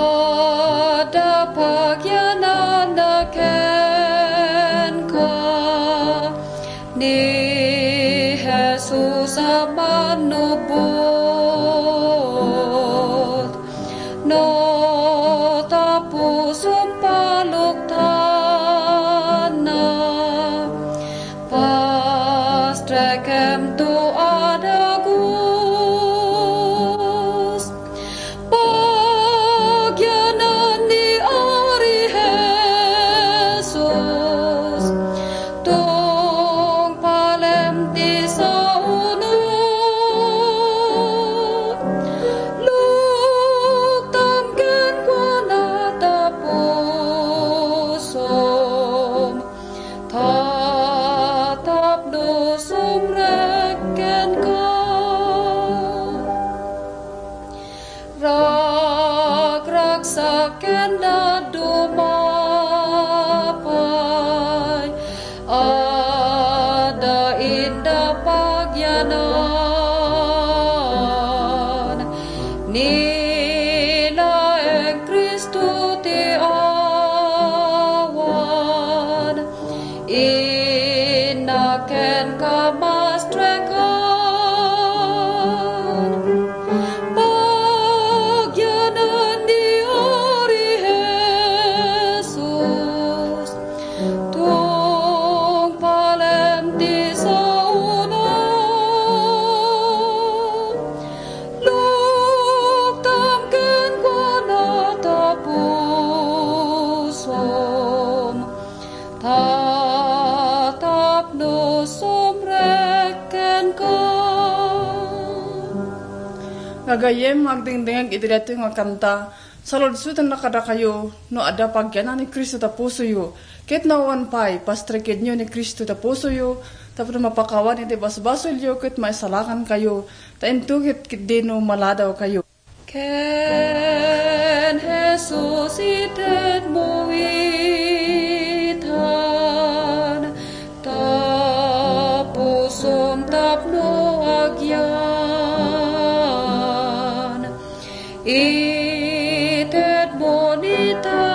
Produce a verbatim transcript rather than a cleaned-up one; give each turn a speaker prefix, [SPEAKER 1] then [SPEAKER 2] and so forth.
[SPEAKER 1] ada pagyanan na ken ka ni Jesus a manubot no tapos ang paluktan na pastrekem tu adagus pagyanan ni Ari Jesus tong palem ti sa uno luktam ken kwa natapusom tatapno sumreken ka rag-rag sa kenda dumapay ada inda pagyanan nila en Kristo ti awan inaken ka mastrekan pagyanan ni Ari Jesus tung palem ti sa uno luktam ken kwa natapusom tatapno sumreken ka.
[SPEAKER 2] Ngagayem magdingdingag iti dito nga kanta saludsutan na kada kayo no ada pagyanan ni Kristo ta puso yo ket nawan pay pastreked nyo ni Kristo ta puso yo tapos mapakawan iti basbasol yo ket maisalakan kayo ta entugit ket dino maladaw kayo
[SPEAKER 1] Ken Jesus ited mo itan tapusom tapno agyan ited mo nita